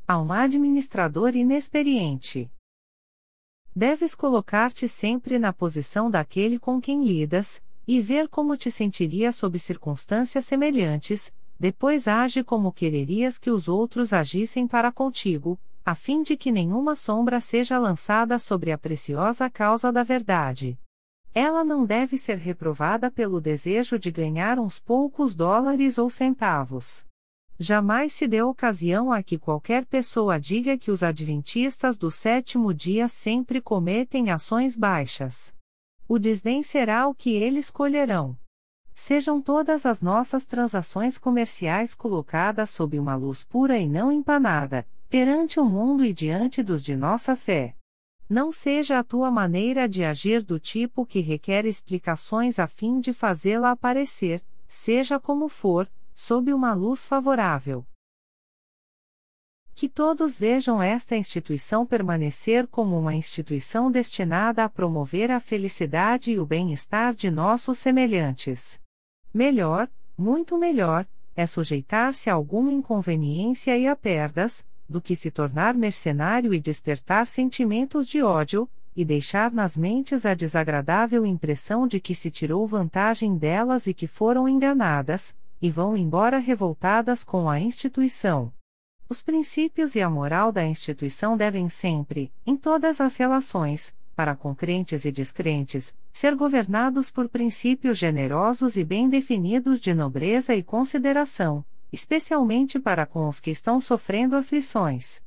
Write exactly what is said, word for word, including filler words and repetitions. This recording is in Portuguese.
a um administrador inexperiente. Deves colocar-te sempre na posição daquele com quem lidas, e ver como te sentiria sob circunstâncias semelhantes, depois age como quererias que os outros agissem para contigo, a fim de que nenhuma sombra seja lançada sobre a preciosa causa da verdade. Ela não deve ser reprovada pelo desejo de ganhar uns poucos dólares ou centavos. Jamais se dê ocasião a que qualquer pessoa diga que os adventistas do sétimo dia sempre cometem ações baixas. O desdém será o que eles colherão. Sejam todas as nossas transações comerciais colocadas sob uma luz pura e não empanada, perante o mundo e diante dos de nossa fé. Não seja a tua maneira de agir do tipo que requer explicações a fim de fazê-la aparecer, seja como for, sob uma luz favorável. Que todos vejam esta instituição permanecer como uma instituição destinada a promover a felicidade e o bem-estar de nossos semelhantes. Melhor, muito melhor, é sujeitar-se a alguma inconveniência e a perdas, do que se tornar mercenário e despertar sentimentos de ódio, e deixar nas mentes a desagradável impressão de que se tirou vantagem delas e que foram enganadas, e vão embora revoltadas com a instituição. Os princípios e a moral da instituição devem sempre, em todas as relações, para com crentes e descrentes, ser governados por princípios generosos e bem definidos de nobreza e consideração, especialmente para com os que estão sofrendo aflições.